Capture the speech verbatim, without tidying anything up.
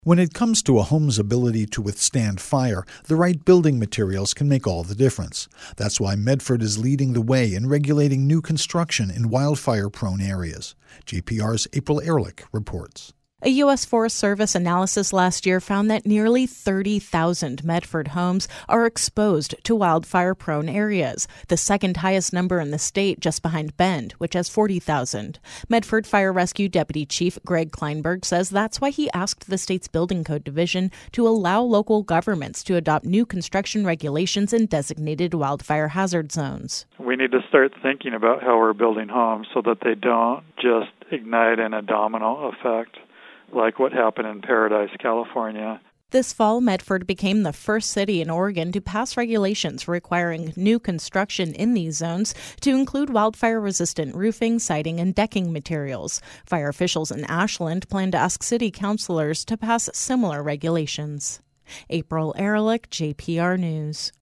When it comes to a home's ability to withstand fire, the right building materials can make all the difference. That's why Medford is leading the way in regulating new construction in wildfire-prone areas. J P R's April Ehrlich reports. A U S Forest Service analysis last year found that nearly thirty thousand Medford homes are exposed to wildfire-prone areas, the second highest number in the state, just behind Bend, which has forty thousand. Medford Fire Rescue Deputy Chief Greg Kleinberg says that's why he asked the state's Building Code Division to allow local governments to adopt new construction regulations in designated wildfire hazard zones. We need to start thinking about how we're building homes so that they don't just ignite in a domino effect, like what happened in Paradise, California. This fall, Medford became the first city in Oregon to pass regulations requiring new construction in these zones to include wildfire-resistant roofing, siding, and decking materials. Fire officials in Ashland plan to ask city councilors to pass similar regulations. April Ehrlich, J P R News.